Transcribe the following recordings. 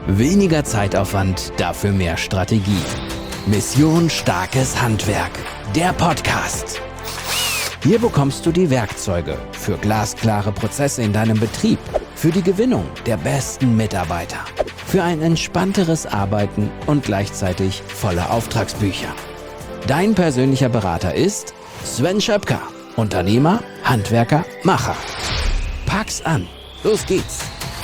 Weniger Zeitaufwand, dafür mehr Strategie. Mission Starkes Handwerk, der Podcast. Hier bekommst du die Werkzeuge für glasklare Prozesse in deinem Betrieb, für die Gewinnung der besten Mitarbeiter, für ein entspannteres Arbeiten und gleichzeitig volle Auftragsbücher. Dein persönlicher Berater ist Sven Schöpker, Unternehmer, Handwerker, Macher. Pack's an, los geht's!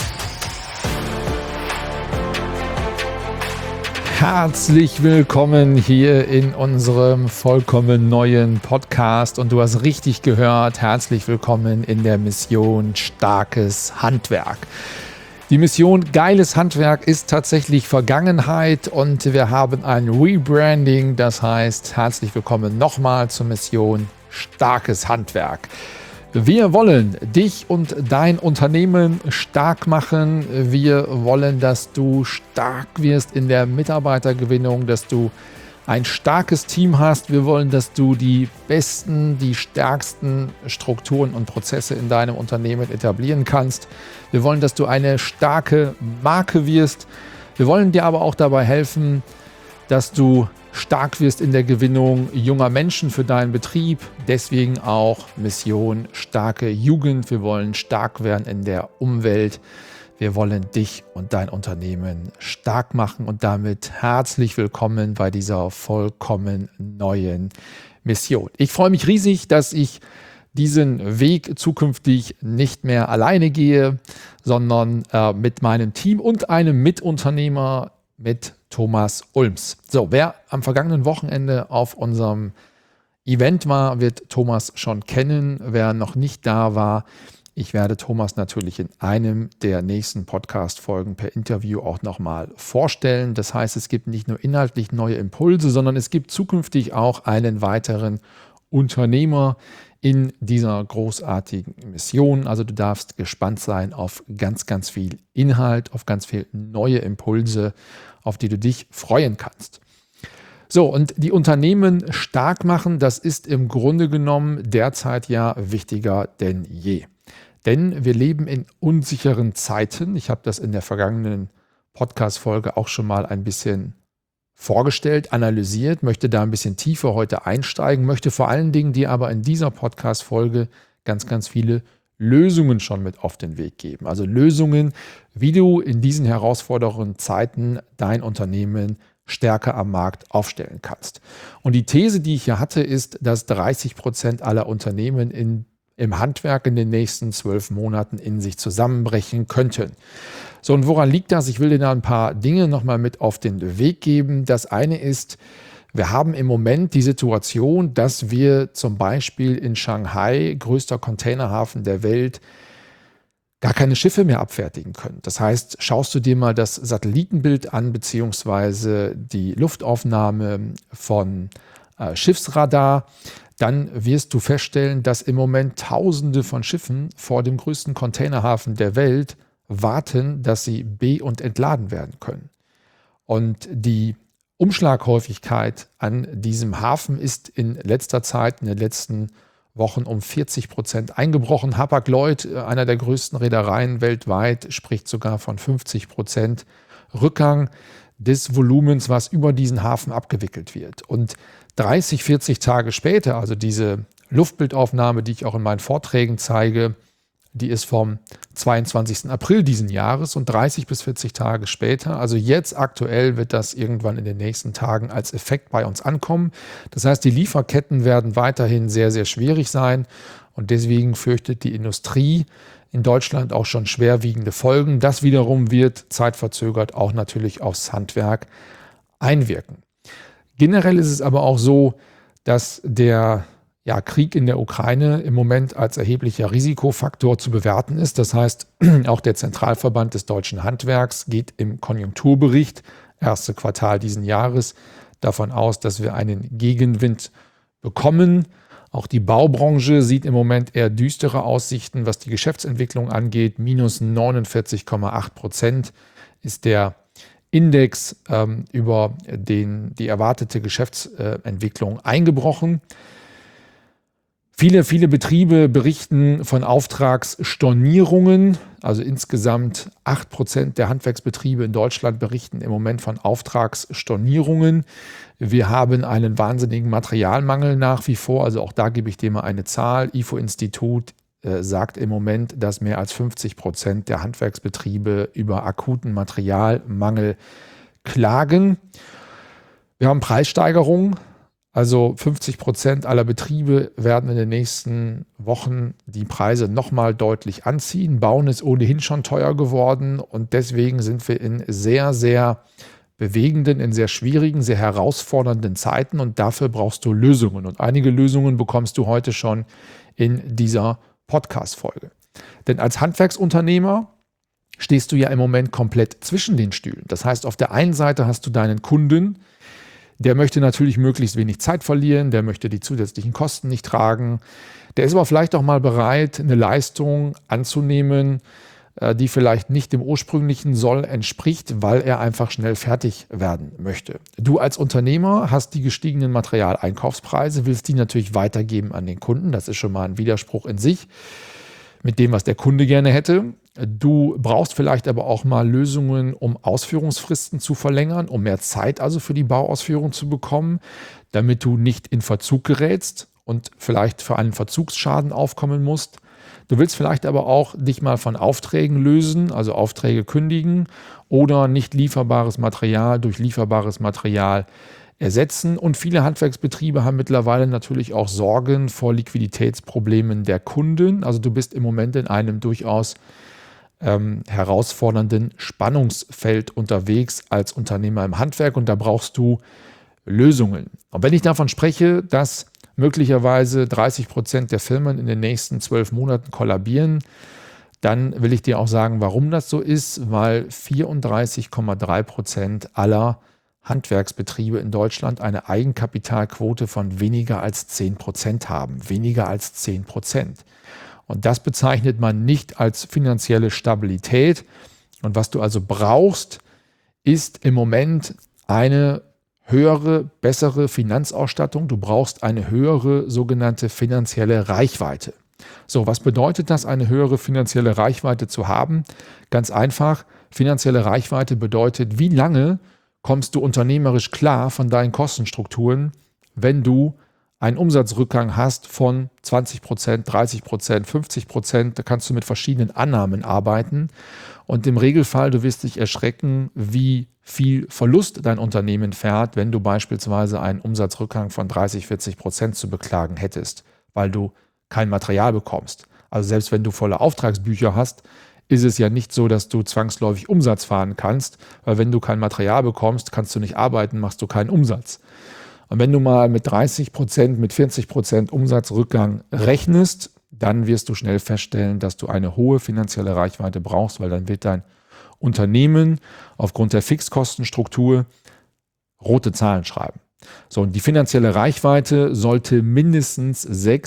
Herzlich willkommen hier in unserem vollkommen neuen Podcast und du hast richtig gehört, herzlich willkommen in der Mission Starkes Handwerk. Die Mission Geiles Handwerk ist tatsächlich Vergangenheit und wir haben ein Rebranding, das heißt herzlich willkommen nochmal zur Mission Starkes Handwerk. Wir wollen dich und dein Unternehmen stark machen. Wir wollen, dass du stark wirst in der Mitarbeitergewinnung, dass du ein starkes Team hast. Wir wollen, dass du die besten, die stärksten Strukturen und Prozesse in deinem Unternehmen etablieren kannst. Wir wollen, dass du eine starke Marke wirst. Wir wollen dir aber auch dabei helfen, dass du stark wirst in der Gewinnung junger Menschen für deinen Betrieb. Deswegen auch Mission Starke Jugend. Wir wollen stark werden in der Umwelt. Wir wollen dich und dein Unternehmen stark machen und damit herzlich willkommen bei dieser vollkommen neuen Mission. Ich freue mich riesig, dass ich diesen Weg zukünftig nicht mehr alleine gehe, sondern mit meinem Team und einem Mitunternehmer, mit Thomas Ulms. So, wer am vergangenen Wochenende auf unserem Event war, wird Thomas schon kennen. Wer noch nicht da war, ich werde Thomas natürlich in einem der nächsten Podcast-Folgen per Interview auch nochmal vorstellen. Das heißt, es gibt nicht nur inhaltlich neue Impulse, sondern es gibt zukünftig auch einen weiteren Unternehmer in dieser großartigen Mission. Also du darfst gespannt sein auf ganz, ganz viel Inhalt, auf ganz viel neue Impulse, auf die du dich freuen kannst. So, und die Unternehmen stark machen, das ist im Grunde genommen derzeit ja wichtiger denn je. Denn wir leben in unsicheren Zeiten. Ich habe das in der vergangenen Podcast-Folge auch schon mal ein bisschen vorgestellt, analysiert, möchte da ein bisschen tiefer heute einsteigen, möchte vor allen Dingen dir aber in dieser Podcast-Folge ganz, ganz viele Lösungen schon mit auf den Weg geben. Also Lösungen, wie du in diesen herausfordernden Zeiten dein Unternehmen stärker am Markt aufstellen kannst. Und die These, die ich hier hatte, ist, dass 30% aller Unternehmen im Handwerk in den nächsten 12 Monaten in sich zusammenbrechen könnten. So, und woran liegt das? Ich will dir da ein paar Dinge nochmal mit auf den Weg geben. Das eine ist, wir haben im Moment die Situation, dass wir zum Beispiel in Shanghai, größter Containerhafen der Welt, gar keine Schiffe mehr abfertigen können. Das heißt, schaust du dir mal das Satellitenbild an, beziehungsweise die Luftaufnahme von Schiffsradar, dann wirst du feststellen, dass im Moment Tausende von Schiffen vor dem größten Containerhafen der Welt warten, dass sie be- und entladen werden können. Und die Umschlaghäufigkeit an diesem Hafen ist in letzter Zeit, in den letzten Wochen um 40% eingebrochen. Hapag-Lloyd, einer der größten Reedereien weltweit, spricht sogar von 50% Rückgang des Volumens, was über diesen Hafen abgewickelt wird. Und 30, 40 Tage später, also diese Luftbildaufnahme, die ich auch in meinen Vorträgen zeige, die ist vom 22. April diesen Jahres und 30 bis 40 Tage später, also jetzt aktuell wird das irgendwann in den nächsten Tagen als Effekt bei uns ankommen. Das heißt, die Lieferketten werden weiterhin sehr, sehr schwierig sein und deswegen fürchtet die Industrie in Deutschland auch schon schwerwiegende Folgen. Das wiederum wird zeitverzögert auch natürlich aufs Handwerk einwirken. Generell ist es aber auch so, dass der Krieg in der Ukraine im Moment als erheblicher Risikofaktor zu bewerten ist. Das heißt, auch der Zentralverband des deutschen Handwerks geht im Konjunkturbericht, erste Quartal diesen Jahres, davon aus, dass wir einen Gegenwind bekommen. Auch die Baubranche sieht im Moment eher düstere Aussichten, was die Geschäftsentwicklung angeht. Minus 49,8% ist der Index über die erwartete Geschäftsentwicklung eingebrochen. Viele Betriebe berichten von Auftragsstornierungen. Also insgesamt 8% der Handwerksbetriebe in Deutschland berichten im Moment von Auftragsstornierungen. Wir haben einen wahnsinnigen Materialmangel nach wie vor. Also auch da gebe ich dir mal eine Zahl. IFO-Institut sagt im Moment, dass mehr als 50% der Handwerksbetriebe über akuten Materialmangel klagen. Wir haben Preissteigerungen. Also 50% aller Betriebe werden in den nächsten Wochen die Preise nochmal deutlich anziehen. Bauen ist ohnehin schon teuer geworden und deswegen sind wir in sehr, sehr bewegenden, in sehr schwierigen, sehr herausfordernden Zeiten und dafür brauchst du Lösungen. Und einige Lösungen bekommst du heute schon in dieser Podcast-Folge. Denn als Handwerksunternehmer stehst du ja im Moment komplett zwischen den Stühlen. Das heißt, auf der einen Seite hast du deinen Kunden, der möchte natürlich möglichst wenig Zeit verlieren, der möchte die zusätzlichen Kosten nicht tragen. Der ist aber vielleicht auch mal bereit, eine Leistung anzunehmen, die vielleicht nicht dem ursprünglichen Soll entspricht, weil er einfach schnell fertig werden möchte. Du als Unternehmer hast die gestiegenen Materialeinkaufspreise, willst die natürlich weitergeben an den Kunden. Das ist schon mal ein Widerspruch in sich mit dem, was der Kunde gerne hätte. Du brauchst vielleicht aber auch mal Lösungen, um Ausführungsfristen zu verlängern, um mehr Zeit also für die Bauausführung zu bekommen, damit du nicht in Verzug gerätst und vielleicht für einen Verzugsschaden aufkommen musst. Du willst vielleicht aber auch dich mal von Aufträgen lösen, also Aufträge kündigen oder nicht lieferbares Material durch lieferbares Material ersetzen. Und viele Handwerksbetriebe haben mittlerweile natürlich auch Sorgen vor Liquiditätsproblemen der Kunden. Also du bist im Moment in einem durchaus herausfordernden Spannungsfeld unterwegs als Unternehmer im Handwerk und da brauchst du Lösungen. Und wenn ich davon spreche, dass möglicherweise 30% der Firmen in den nächsten 12 Monaten kollabieren, dann will ich dir auch sagen, warum das so ist, weil 34,3% aller Handwerksbetriebe in Deutschland eine Eigenkapitalquote von weniger als 10% haben. Weniger als 10%. Und das bezeichnet man nicht als finanzielle Stabilität. Und was du also brauchst, ist im Moment eine höhere, bessere Finanzausstattung. Du brauchst eine höhere sogenannte finanzielle Reichweite. So, was bedeutet das, eine höhere finanzielle Reichweite zu haben? Ganz einfach, finanzielle Reichweite bedeutet, wie lange kommst du unternehmerisch klar von deinen Kostenstrukturen, wenn du einen Umsatzrückgang hast von 20%, 30%, 50%, da kannst du mit verschiedenen Annahmen arbeiten und im Regelfall, du wirst dich erschrecken, wie viel Verlust dein Unternehmen fährt, wenn du beispielsweise einen Umsatzrückgang von 30-40% zu beklagen hättest, weil du kein Material bekommst. Also selbst wenn du volle Auftragsbücher hast, ist es ja nicht so, dass du zwangsläufig Umsatz fahren kannst, weil wenn du kein Material bekommst, kannst du nicht arbeiten, machst du keinen Umsatz. Und wenn du mal mit 30%, mit 40% Umsatzrückgang rechnest, dann wirst du schnell feststellen, dass du eine hohe finanzielle Reichweite brauchst, weil dann wird dein Unternehmen aufgrund der Fixkostenstruktur rote Zahlen schreiben. So, und die finanzielle Reichweite sollte mindestens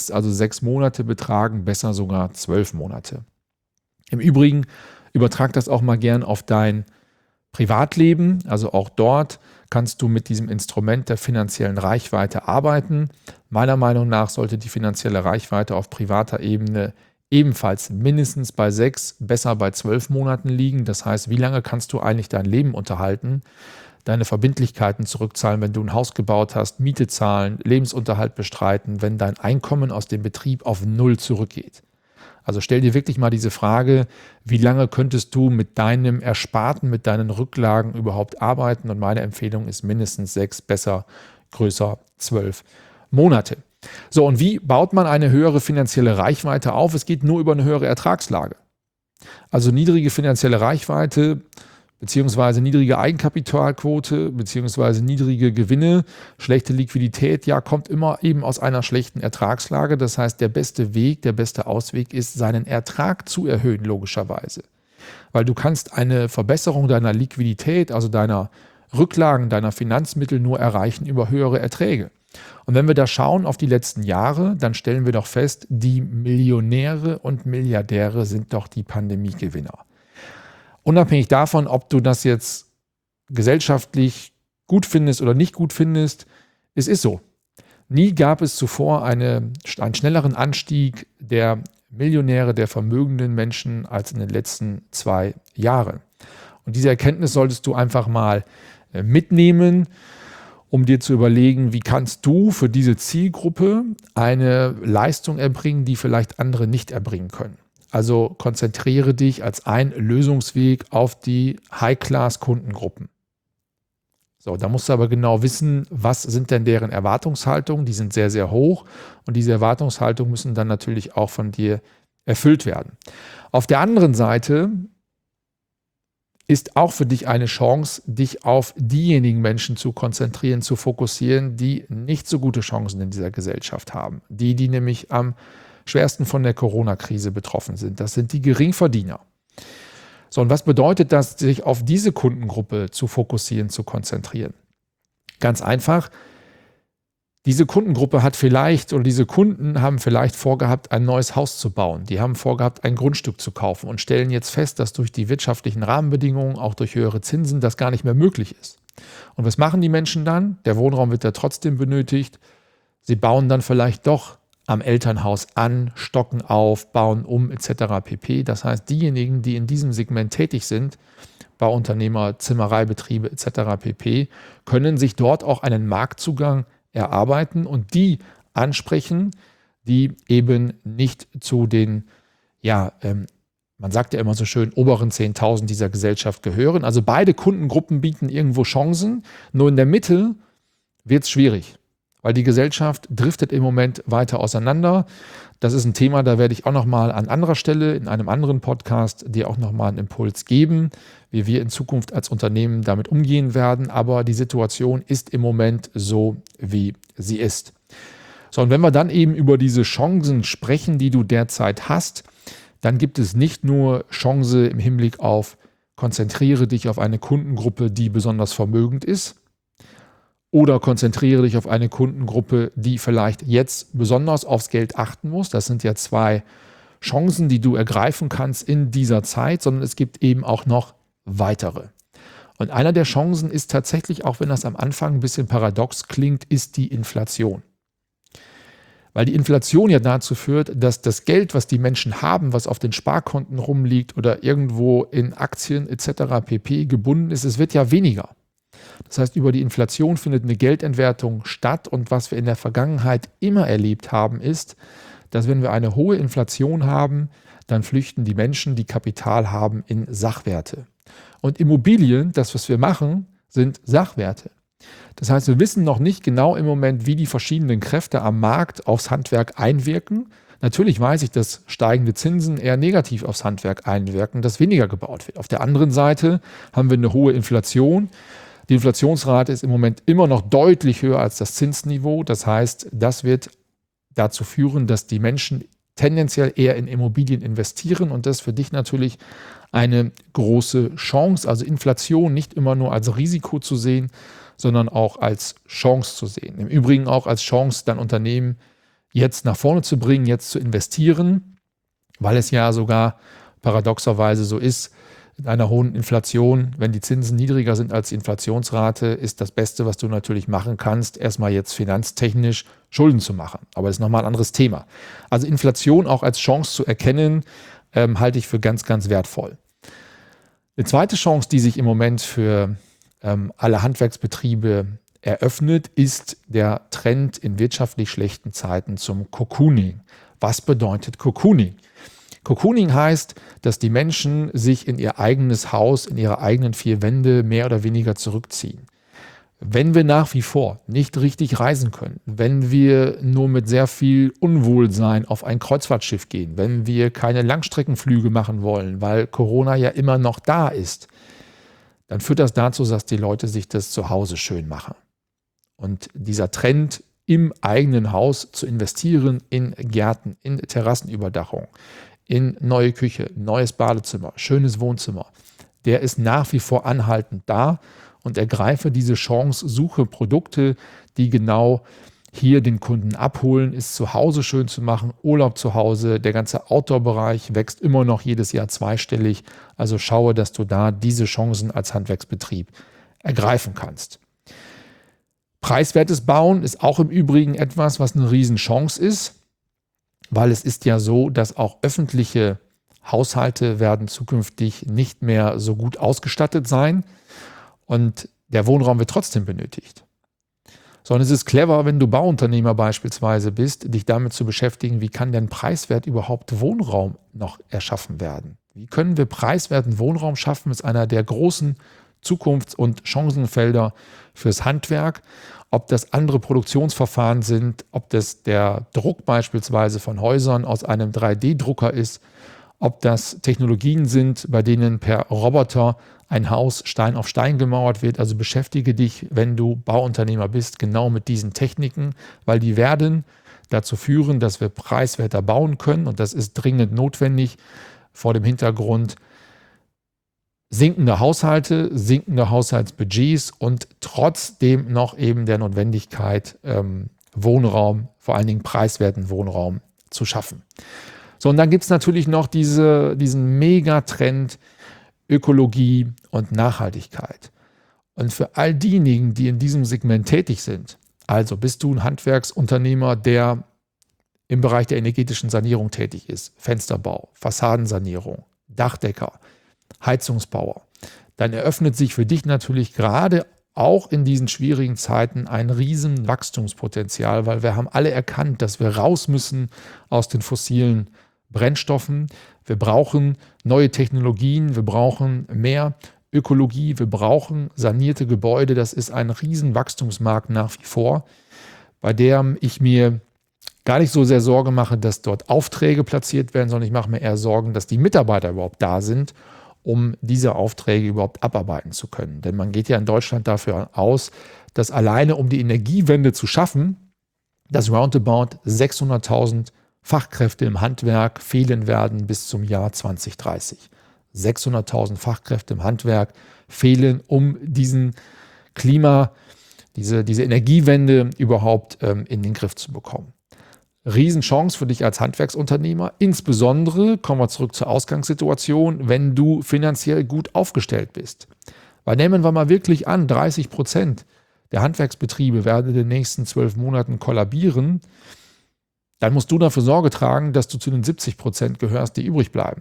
6 Monate betragen, besser sogar 12 Monate. Im Übrigen übertrag das auch mal gern auf dein Privatleben, also auch dort kannst du mit diesem Instrument der finanziellen Reichweite arbeiten. Meiner Meinung nach sollte die finanzielle Reichweite auf privater Ebene ebenfalls mindestens bei 6, besser bei 12 Monaten liegen. Das heißt, wie lange kannst du eigentlich dein Leben unterhalten, deine Verbindlichkeiten zurückzahlen, wenn du ein Haus gebaut hast, Miete zahlen, Lebensunterhalt bestreiten, wenn dein Einkommen aus dem Betrieb auf 0 zurückgeht. Also stell dir wirklich mal diese Frage, wie lange könntest du mit deinem Ersparten, mit deinen Rücklagen überhaupt arbeiten? Und meine Empfehlung ist mindestens 6, besser, größer 12 Monate. So, und wie baut man eine höhere finanzielle Reichweite auf? Es geht nur über eine höhere Ertragslage. Also niedrige finanzielle Reichweite beziehungsweise niedrige Eigenkapitalquote beziehungsweise niedrige Gewinne, schlechte Liquidität, ja, kommt immer eben aus einer schlechten Ertragslage. Das heißt, der beste Weg, der beste Ausweg ist, seinen Ertrag zu erhöhen, logischerweise. Weil du kannst eine Verbesserung deiner Liquidität, also deiner Rücklagen, deiner Finanzmittel nur erreichen über höhere Erträge. Und wenn wir da schauen auf die letzten Jahre, dann stellen wir doch fest, die Millionäre und Milliardäre sind doch die Pandemiegewinner. Unabhängig davon, ob du das jetzt gesellschaftlich gut findest oder nicht gut findest, es ist so. Nie gab es zuvor einen schnelleren Anstieg der Millionäre, der vermögenden Menschen als in den letzten 2 Jahren. Und diese Erkenntnis solltest du einfach mal mitnehmen, um dir zu überlegen, wie kannst du für diese Zielgruppe eine Leistung erbringen, die vielleicht andere nicht erbringen können. Also konzentriere dich als ein Lösungsweg auf die High-Class-Kundengruppen. So, da musst du aber genau wissen, was sind denn deren Erwartungshaltungen? Die sind sehr, sehr hoch und diese Erwartungshaltungen müssen dann natürlich auch von dir erfüllt werden. Auf der anderen Seite ist auch für dich eine Chance, dich auf diejenigen Menschen zu konzentrieren, zu fokussieren, die nicht so gute Chancen in dieser Gesellschaft haben. Die nämlich am schwersten von der Corona-Krise betroffen sind. Das sind die Geringverdiener. So, und was bedeutet das, sich auf diese Kundengruppe zu fokussieren, zu konzentrieren? Ganz einfach, diese Kundengruppe hat vielleicht oder diese Kunden haben vielleicht vorgehabt, ein neues Haus zu bauen. Die haben vorgehabt, ein Grundstück zu kaufen und stellen jetzt fest, dass durch die wirtschaftlichen Rahmenbedingungen, auch durch höhere Zinsen, das gar nicht mehr möglich ist. Und was machen die Menschen dann? Der Wohnraum wird ja trotzdem benötigt. Sie bauen dann vielleicht doch am Elternhaus an, stocken auf, bauen um etc. pp. Das heißt, diejenigen, die in diesem Segment tätig sind, Bauunternehmer, Zimmereibetriebe etc. pp., können sich dort auch einen Marktzugang erarbeiten und die ansprechen, die eben nicht zu den, man sagt ja immer so schön, oberen 10.000 dieser Gesellschaft gehören. Also beide Kundengruppen bieten irgendwo Chancen, nur in der Mitte wird es schwierig. Weil die Gesellschaft driftet im Moment weiter auseinander. Das ist ein Thema, da werde ich auch nochmal an anderer Stelle in einem anderen Podcast dir auch nochmal einen Impuls geben, wie wir in Zukunft als Unternehmen damit umgehen werden. Aber die Situation ist im Moment so, wie sie ist. So, und wenn wir dann eben über diese Chancen sprechen, die du derzeit hast, dann gibt es nicht nur Chance im Hinblick auf, konzentriere dich auf eine Kundengruppe, die besonders vermögend ist, oder konzentriere dich auf eine Kundengruppe, die vielleicht jetzt besonders aufs Geld achten muss. Das sind ja 2 Chancen, die du ergreifen kannst in dieser Zeit, sondern es gibt eben auch noch weitere. Und einer der Chancen ist tatsächlich, auch wenn das am Anfang ein bisschen paradox klingt, ist die Inflation. Weil die Inflation ja dazu führt, dass das Geld, was die Menschen haben, was auf den Sparkonten rumliegt oder irgendwo in Aktien etc. pp. Gebunden ist, es wird ja weniger. Das heißt, über die Inflation findet eine Geldentwertung statt und was wir in der Vergangenheit immer erlebt haben, ist, dass wenn wir eine hohe Inflation haben, dann flüchten die Menschen, die Kapital haben, in Sachwerte. Und Immobilien, das, was wir machen, sind Sachwerte. Das heißt, wir wissen noch nicht genau im Moment, wie die verschiedenen Kräfte am Markt aufs Handwerk einwirken. Natürlich weiß ich, dass steigende Zinsen eher negativ aufs Handwerk einwirken, dass weniger gebaut wird. Auf der anderen Seite haben wir eine hohe Inflation. Die Inflationsrate ist im Moment immer noch deutlich höher als das Zinsniveau. Das heißt, das wird dazu führen, dass die Menschen tendenziell eher in Immobilien investieren und das ist für dich natürlich eine große Chance. Also Inflation nicht immer nur als Risiko zu sehen, sondern auch als Chance zu sehen. Im Übrigen auch als Chance, dein Unternehmen jetzt nach vorne zu bringen, jetzt zu investieren, weil es ja sogar paradoxerweise so ist, in einer hohen Inflation, wenn die Zinsen niedriger sind als die Inflationsrate, ist das Beste, was du natürlich machen kannst, erstmal jetzt finanztechnisch Schulden zu machen. Aber das ist nochmal ein anderes Thema. Also Inflation auch als Chance zu erkennen, halte ich für ganz, ganz wertvoll. Eine zweite Chance, die sich im Moment für alle Handwerksbetriebe eröffnet, ist der Trend in wirtschaftlich schlechten Zeiten zum Cocooning. Was bedeutet Cocooning? Cocooning heißt, dass die Menschen sich in ihr eigenes Haus, in ihre eigenen 4 Wände mehr oder weniger zurückziehen. Wenn wir nach wie vor nicht richtig reisen können, wenn wir nur mit sehr viel Unwohlsein auf ein Kreuzfahrtschiff gehen, wenn wir keine Langstreckenflüge machen wollen, weil Corona ja immer noch da ist, dann führt das dazu, dass die Leute sich das zu Hause schön machen. Und dieser Trend, im eigenen Haus zu investieren, in Gärten, in Terrassenüberdachung, in neue Küche, neues Badezimmer, schönes Wohnzimmer, der ist nach wie vor anhaltend da und ergreife diese Chance, suche Produkte, die genau hier den Kunden abholen, ist zu Hause schön zu machen, Urlaub zu Hause, der ganze Outdoor-Bereich wächst immer noch jedes Jahr zweistellig, also schaue, dass du da diese Chancen als Handwerksbetrieb ergreifen kannst. Preiswertes Bauen ist auch im Übrigen etwas, was eine Riesenchance ist, weil es ist ja so, dass auch öffentliche Haushalte werden zukünftig nicht mehr so gut ausgestattet sein und der Wohnraum wird trotzdem benötigt. Sondern es ist clever, wenn du Bauunternehmer beispielsweise bist, dich damit zu beschäftigen, wie kann denn preiswert überhaupt Wohnraum noch erschaffen werden? Wie können wir preiswerten Wohnraum schaffen? Das ist einer der großen Zukunfts- und Chancenfelder fürs Handwerk. Ob das andere Produktionsverfahren sind, ob das der Druck beispielsweise von Häusern aus einem 3D-Drucker ist, ob das Technologien sind, bei denen per Roboter ein Haus Stein auf Stein gemauert wird. Also beschäftige dich, wenn du Bauunternehmer bist, genau mit diesen Techniken, weil die werden dazu führen, dass wir preiswerter bauen können. Und das ist dringend notwendig vor dem Hintergrund sinkender Haushalte, sinkender Haushaltsbudgets und trotzdem noch eben der Notwendigkeit, Wohnraum, vor allen Dingen preiswerten Wohnraum zu schaffen. So, und dann gibt es natürlich noch diesen Megatrend Ökologie und Nachhaltigkeit. Und für all diejenigen, die in diesem Segment tätig sind, also bist du ein Handwerksunternehmer, der im Bereich der energetischen Sanierung tätig ist, Fensterbau, Fassadensanierung, Dachdecker, Heizungsbauer, dann eröffnet sich für dich natürlich gerade auch in diesen schwierigen Zeiten ein riesen Wachstumspotenzial, weil wir haben alle erkannt, dass wir raus müssen aus den fossilen Brennstoffen. Wir brauchen neue Technologien, wir brauchen mehr Ökologie, wir brauchen sanierte Gebäude. Das ist ein riesen Wachstumsmarkt nach wie vor, bei dem ich mir gar nicht so sehr Sorge mache, dass dort Aufträge platziert werden, sondern ich mache mir eher Sorgen, dass die Mitarbeiter überhaupt da sind, um diese Aufträge überhaupt abarbeiten zu können. Denn man geht ja in Deutschland dafür aus, dass alleine um die Energiewende zu schaffen, dass roundabout 600.000 Fachkräfte im Handwerk fehlen werden bis zum Jahr 2030. 600.000 Fachkräfte im Handwerk fehlen, um diese Energiewende überhaupt in den Griff zu bekommen. Riesenchance für dich als Handwerksunternehmer, insbesondere, kommen wir zurück zur Ausgangssituation, wenn du finanziell gut aufgestellt bist. Weil nehmen wir mal wirklich an, 30% der Handwerksbetriebe werden in den nächsten 12 Monaten kollabieren, dann musst du dafür Sorge tragen, dass du zu den 70% gehörst, die übrig bleiben.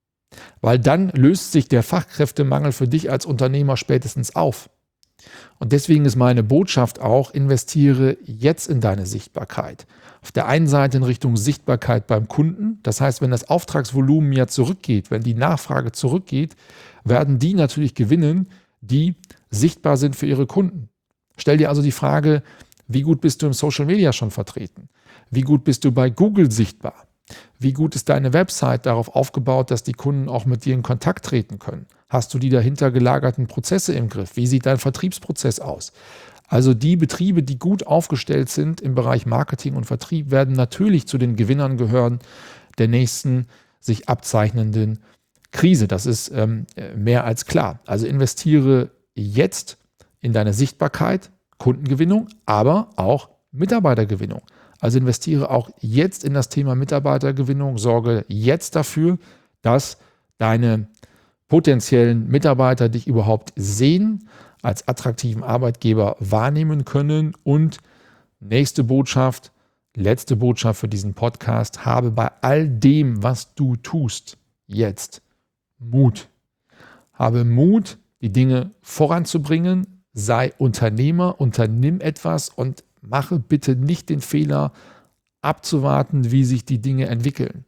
Weil dann löst sich der Fachkräftemangel für dich als Unternehmer spätestens auf. Und deswegen ist meine Botschaft auch, investiere jetzt in deine Sichtbarkeit. Auf der einen Seite in Richtung Sichtbarkeit beim Kunden. Das heißt, wenn das Auftragsvolumen ja zurückgeht, wenn die Nachfrage zurückgeht, werden die natürlich gewinnen, die sichtbar sind für ihre Kunden. Stell dir also die Frage, wie gut bist du im Social Media schon vertreten? Wie gut bist du bei Google sichtbar? Wie gut ist deine Website darauf aufgebaut, dass die Kunden auch mit dir in Kontakt treten können? Hast du die dahinter gelagerten Prozesse im Griff? Wie sieht dein Vertriebsprozess aus? Also die Betriebe, die gut aufgestellt sind im Bereich Marketing und Vertrieb, werden natürlich zu den Gewinnern gehören der nächsten sich abzeichnenden Krise. Das ist mehr als klar. Also investiere jetzt in deine Sichtbarkeit, Kundengewinnung, aber auch Mitarbeitergewinnung. Also investiere auch jetzt in das Thema Mitarbeitergewinnung, sorge jetzt dafür, dass deine potenziellen Mitarbeiter dich überhaupt sehen, als attraktiven Arbeitgeber wahrnehmen können. Und nächste Botschaft, letzte Botschaft für diesen Podcast, habe bei all dem, was du tust, jetzt Mut. Habe Mut, die Dinge voranzubringen, sei Unternehmer, unternimm etwas und mache bitte nicht den Fehler, abzuwarten, wie sich die Dinge entwickeln.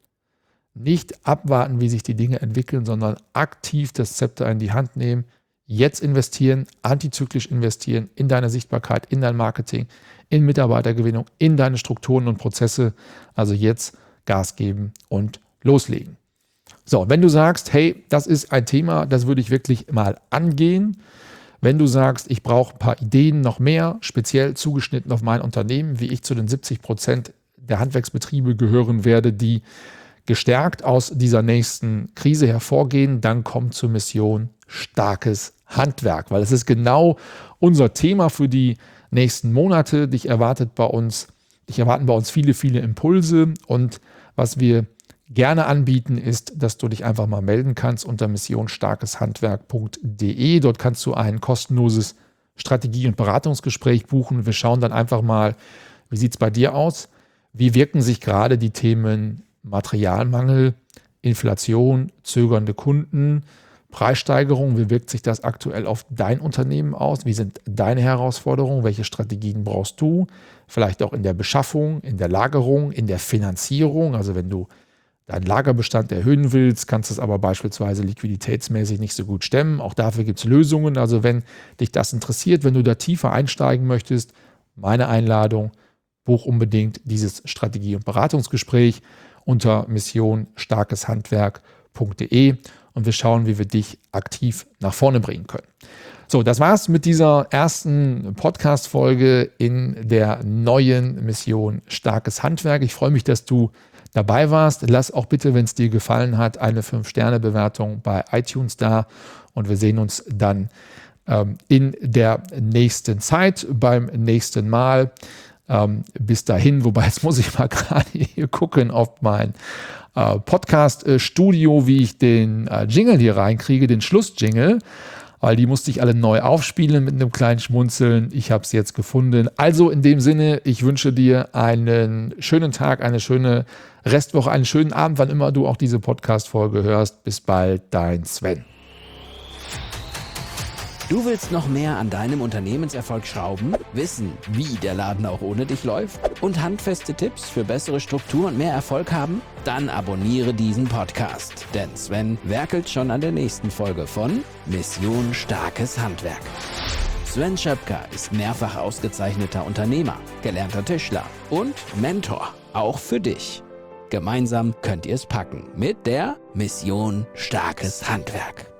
Nicht abwarten, wie sich die Dinge entwickeln, sondern aktiv das Zepter in die Hand nehmen, jetzt investieren, antizyklisch investieren in deine Sichtbarkeit, in dein Marketing, in Mitarbeitergewinnung, in deine Strukturen und Prozesse. Also jetzt Gas geben und loslegen. So, wenn du sagst, hey, das ist ein Thema, das würde ich wirklich mal angehen. Wenn du sagst, ich brauche ein paar Ideen noch mehr, speziell zugeschnitten auf mein Unternehmen, wie ich zu den 70% der Handwerksbetriebe gehören werde, die gestärkt aus dieser nächsten Krise hervorgehen, dann komm zur Mission Starkes Handwerk, weil es ist genau unser Thema für die nächsten Monate. Dich erwarten bei uns viele, viele Impulse und was wir gerne anbieten ist, dass du dich einfach mal melden kannst unter missionstarkeshandwerk.de. Dort kannst du ein kostenloses Strategie- und Beratungsgespräch buchen. Wir schauen dann einfach mal, wie sieht es bei dir aus? Wie wirken sich gerade die Themen Materialmangel, Inflation, zögernde Kunden, Preissteigerung, wie wirkt sich das aktuell auf dein Unternehmen aus? Wie sind deine Herausforderungen? Welche Strategien brauchst du? Vielleicht auch in der Beschaffung, in der Lagerung, in der Finanzierung. Also wenn du deinen Lagerbestand erhöhen willst, kannst du es aber beispielsweise liquiditätsmäßig nicht so gut stemmen. Auch dafür gibt es Lösungen. Also wenn dich das interessiert, wenn du da tiefer einsteigen möchtest, meine Einladung, buch unbedingt dieses Strategie- und Beratungsgespräch unter missionstarkeshandwerk.de und wir schauen, wie wir dich aktiv nach vorne bringen können. So, das war's mit dieser ersten Podcast-Folge in der neuen Mission Starkes Handwerk. Ich freue mich, dass du dabei warst. Lass auch bitte, wenn es dir gefallen hat, eine 5-Sterne-Bewertung bei iTunes da und wir sehen uns dann in der nächsten Zeit, beim nächsten Mal. Bis dahin, wobei jetzt muss ich mal gerade hier gucken, ob mein Podcast-Studio, wie ich den Jingle hier reinkriege, den Schlussjingle, weil die musste ich alle neu aufspielen mit einem kleinen Schmunzeln. Ich habe es jetzt gefunden. Also in dem Sinne, ich wünsche dir einen schönen Tag, eine schöne Restwoche, einen schönen Abend, wann immer du auch diese Podcast-Folge hörst. Bis bald, dein Sven. Du willst noch mehr an deinem Unternehmenserfolg schrauben, wissen, wie der Laden auch ohne dich läuft und handfeste Tipps für bessere Struktur und mehr Erfolg haben? Dann abonniere diesen Podcast, denn Sven werkelt schon an der nächsten Folge von Mission Starkes Handwerk. Sven Schöpker ist mehrfach ausgezeichneter Unternehmer, gelernter Tischler und Mentor, auch für dich. Gemeinsam könnt ihr es packen mit der Mission Starkes Handwerk.